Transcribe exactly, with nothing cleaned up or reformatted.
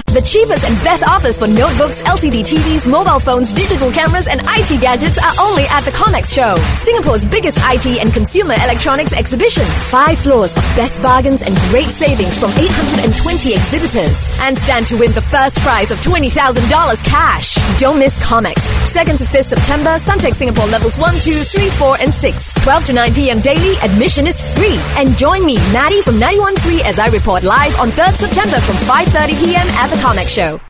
The cheapest and best offers for notebooks, L C D T Vs, mobile phones, digital cameras, and I T gadgets are only at the Comex Show, Singapore's biggest I T and consumer electronics exhibition. Five floors of best bargains and great savings from eight hundred twenty exhibitors. And stand to win the first prize of twenty thousand dollars cash. Don't miss Comex. second to fifth September, Suntec Singapore levels one, two, three, four, and six. twelve to nine p.m. daily. Admission is free. And join me, Maddie from ninety-one point three, as I report live on third September from five thirty p.m. at the Comex Show.